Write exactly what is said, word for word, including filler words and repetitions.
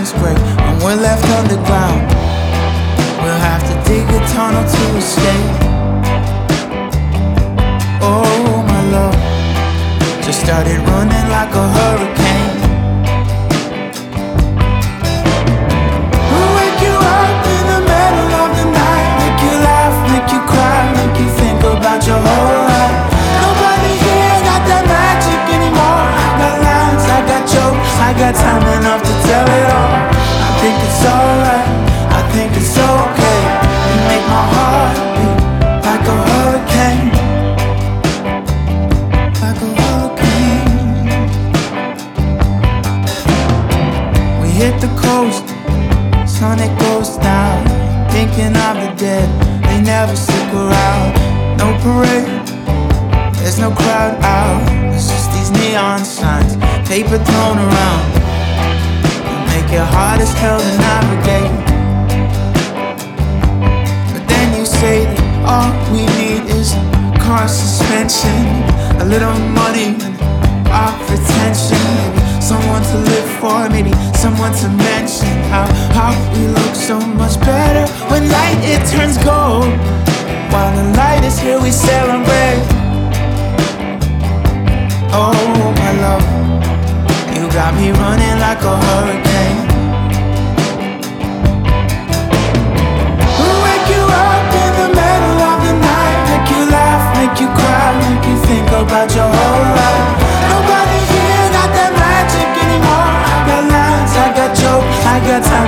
feelings great when we're left underground. We'll have to dig a tunnel to escape. Oh my love, just started running like a hurricane. We'll wake you up in the middle of the night, make you laugh, make you cry, make you think about your whole life. Nobody here got that magic anymore. I got lines, I got jokes, I got time enough to tell it all. I think it's alright, I think it's okay. You make my heart beat like a hurricane, like a hurricane. We hit the coast, sun it goes down. Thinking of the dead, they never stick around. No parade, there's no crowd out. It's just these neon signs, paper thrown around, make it hard as hell to navigate. But then you say that all we need is car suspension, a little money, and our attention. Maybe someone to live for, maybe someone to mention. How, how we look so much better when light it turns gold. While the light is here we celebrate. Oh my love, you got me running like a hurricane. We'll wake you up in the middle of the night, make you laugh, make you cry, make you think about your whole life. Nobody here got that magic anymore. I got lines, I got jokes, I got time